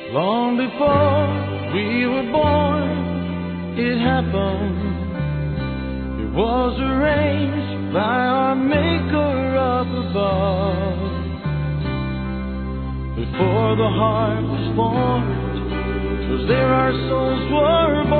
Long before we were born, it happened. It was arranged by our Maker up above. Before the heart was formed, 'twas there our souls were born.